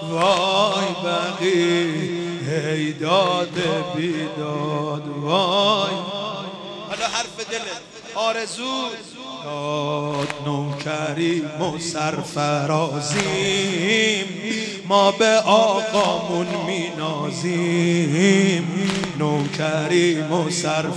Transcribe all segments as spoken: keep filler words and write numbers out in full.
وای بقی هی داد بیداد وای. حالا حرف دلت آرزو داد نوکریم و سرفرازیم، ما به آقامون مینازیم. نوکریم و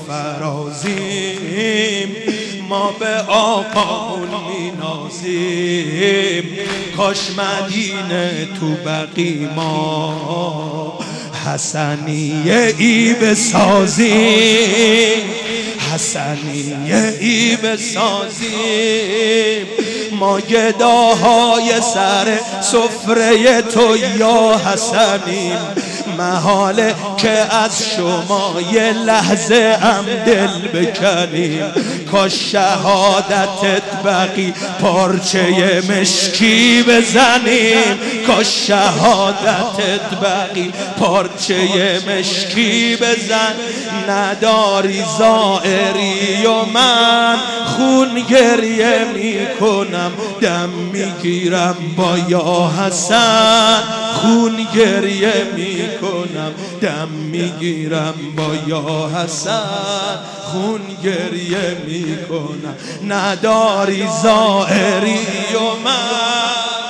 سرفرازیم، ما به آقامون مینازیم. کاش مدینه تو بقی ما حسنیه ای بسازیم، حسنیه ای بسازیم. ما گداهای سر سفره تو یا حسنیم، محاله که از شما یه لحظه هم دل بکنیم. کاش شهادتت بقی پارچه مشکی بزنیم، کاش شهادتت بقی پارچه مشکی بزن. نداری زائری و من خون گریه میکنم، دم میگیرم با یا حسن. خون گریه میکنم دم میگیرم با یا حسن، خون گریه میکنم. نداری زائری و من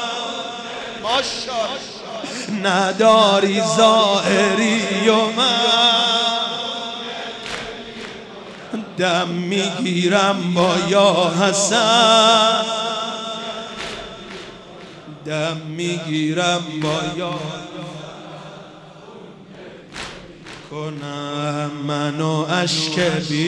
ماشاءالله، نداری زائری و من دم میگیرم با یا حسن، دم میگیرم با یا کنم. منو اشک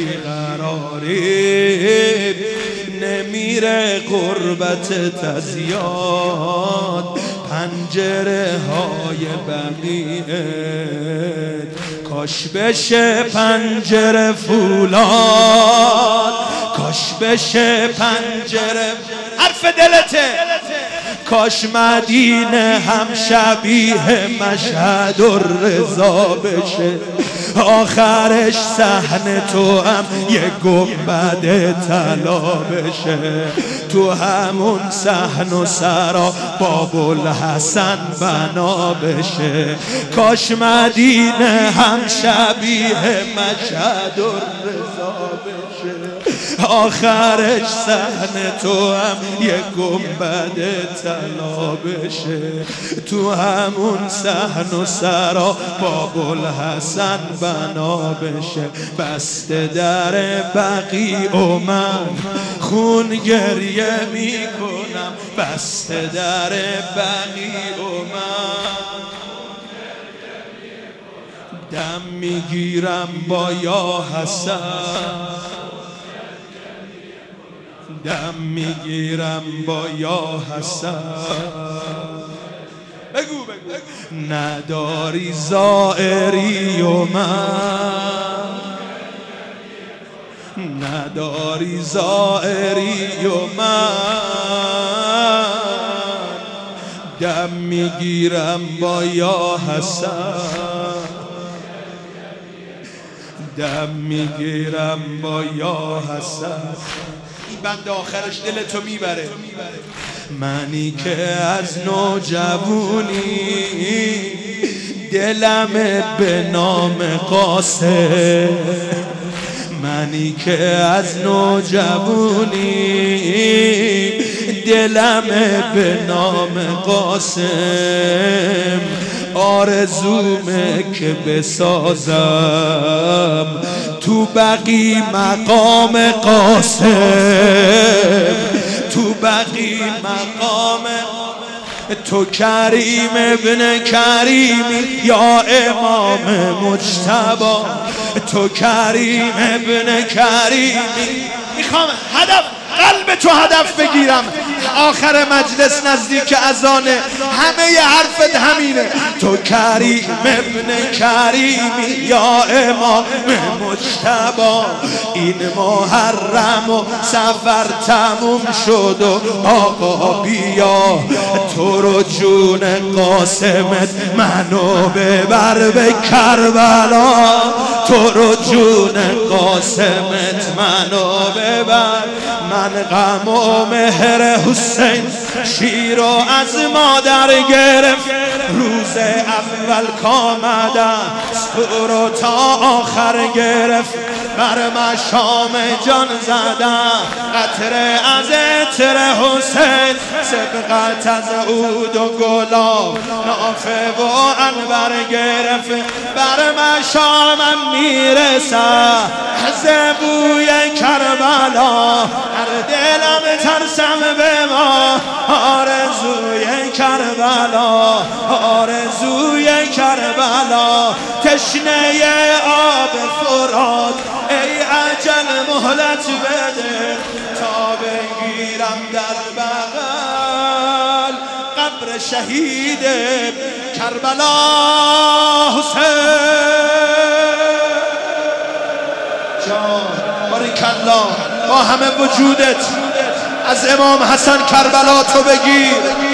بیقراری نمیره قربت تزیاد. پنجره های بقیه کاش بشه پنجره فولاد، کاش بشه پنجره. حرف دلته کاش مدینه هم شبیه مشهد الرضا بشه، آخرش صحن تو هم یه گنبد طلا بشه. تو همون صحن و سرا بابالحسن بنا بشه. کاش مدینه هم شبیه مشهد الرضا بشه، آخرش صحن تو هم یه گنبد طلا بشه. تو همون صحن و سرا بابالحسن بنا بشه. بسته در بقی و من خون گریه میکنم، بسته در بقی و من دم میگیرم با یا حسن، دم میگیرم با یا حسن. بگو بگو نداری زائری و من، نداری زائری و من دم میگیرم با یا حسن، دم میگیرم با یا حسن. این بند آخرش دلتو میبره. منی که از نوجوانی دلم به نام قاسم، منی که از نوجوانی دلم به نام قاسم. آرزومه که بسازم تو بقی مقام قاسم، تو بقی مقام. تو کریم ابن کریمی یا امام مجتبی، تو کریم ابن کریمی. میخوام هدف قلب تو هدف بگیرم. آخر مجلس نزدیک اذانه، همه ی حرفت همینه. تو کریم ابن کریمی یا امام مجتبی. این محرم و سفر تموم شد و آقا بیا، تو رو جون قاسمت منو ببر به کربلا. تو رو جون قاسمت منو ببر. من غم و مهر حسین شیر و از مادر گرفت. روز اول کامدم تو رو تا آخر گرفت بر مشام جان زدم قطره از عطر حسین سبقت از عود و گلاب نافه و عنبر گرفت بر مشامم میرسم از بوی کربلا هر دلم ترسم به ما آرزوی کربلا آرزوی کربلا تشنه آب فرات ای اجل مهلت بده تا بگیرم در بغل قبر شهید کربلا حسین جان باریکالله با همه وجودت از امام حسن کربلا تو بگیر.